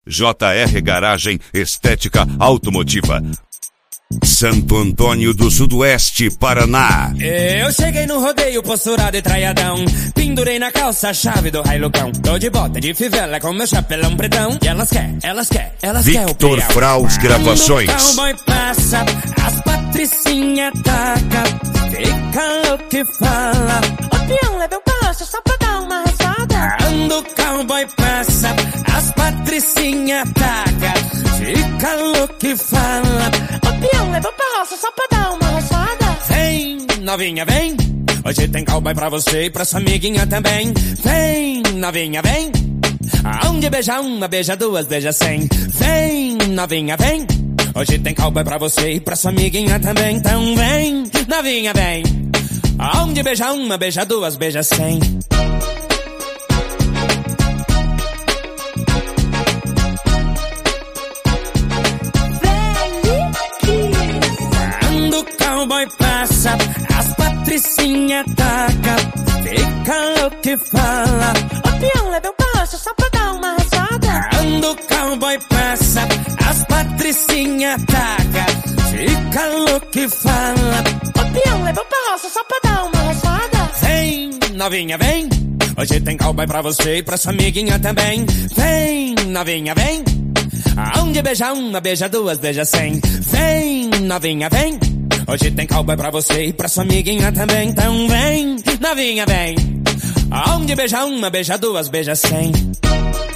JR Garagem Estética Automotiva. Santo Antônio do Sudoeste, Paraná. Eu cheguei no rodeio, posturado e traiadão. Pendurei na calça a chave do railucão. Tô de bota de fivela com meu chapelão pretão. E elas quer Victor Fraus Gravações. Quando o cowboy passa, as patricinha taca. Fica louco e fala: ô peão, leva um passo só pra dar uma raspada. Quando o cowboy passa, as patricinha taca. Fica louco e fala: ô peão, leva um passo só pra dar uma raspada. Vem, novinha, vem. Hoje tem cowboy pra você e pra sua amiguinha também. Vem, novinha, vem. Aonde beija uma, beija duas, beija 100. Vem, novinha, vem. Hoje tem cowboy pra você e pra sua amiguinha também. Então vem, novinha, vem. Aonde beija uma, beija duas, beija 100. Quando o cowboy passa, as patricinha taca. Fica louco e fala: ô peão, leva um passo só pra dar uma raspada. Quando o cowboy passa, as patricinha taca. Fica louco e fala: ô peão, leva um passo só pra dar uma raspada. vem, novinha, vem. Hoje tem cowboy pra você e pra sua amiguinha também. Vem, novinha, vem. Aonde beija uma, beija duas, beija 100. Vem, novinha, vem. Hoje tem cowboy pra você e pra sua amiguinha também. Então vem, novinha, vem. Aonde beija uma, beija duas, beija 100.